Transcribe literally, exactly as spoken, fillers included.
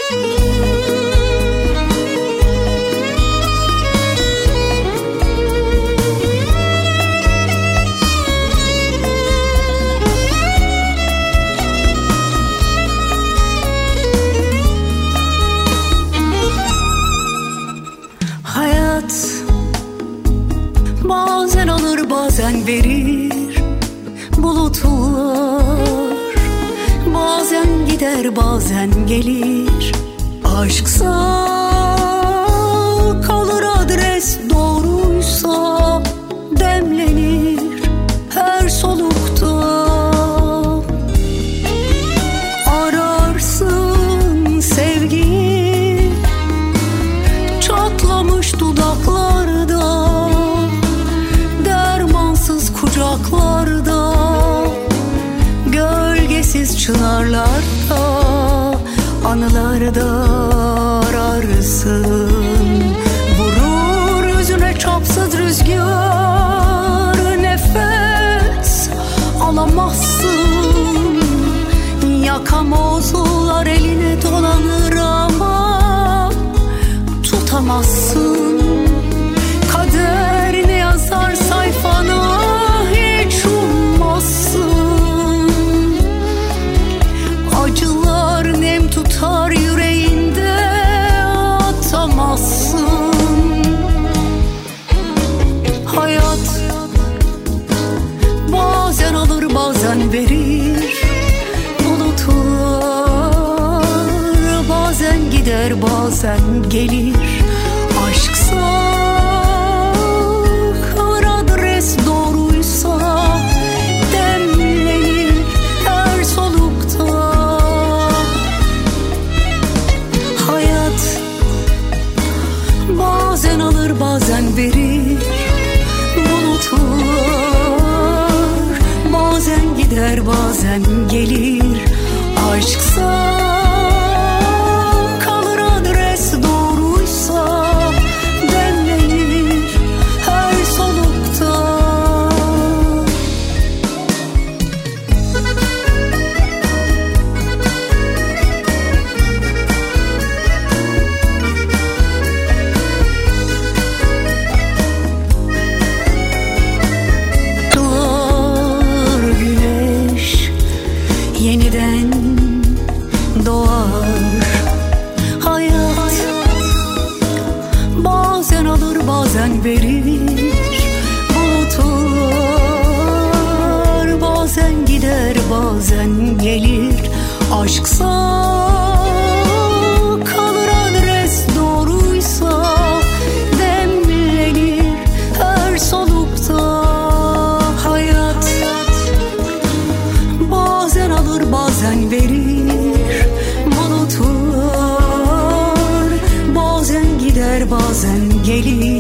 Bazen alır bazen verir bulutlar, bazen gider bazen gelir. Aşksa kalır adres doğruysa demlenir her solukta. Ararsın sevgiyi çatlamış dudaklarda, kucaklarda, gölgesiz çınarlarda, anılarda ararsın. Vurur yüzüne çapsız rüzgar, nefes alamazsın. Yakamozlar eline dolanır ama tutamazsın. Kader ne yazar sayfana hiç ummazsın. Acılar nem tutar yüreğinde, atamazsın. Hayat bazen alır bazen verir bulutlar, bazen gider bazen gelir. Aşksa bazen verir bulutlar, bazen gider bazen gelir. Aşksa kalır adres doğruysa demlenir her solukta. Yeniden doğar hayat, bazen alır bazen verir bulutlar, bazen gider bazen gelir. Aşksa kalır adres doğruysa demlenir her solukta. Hayat bazen alır bazen verir bulutlar, bazen gider bazen gelir.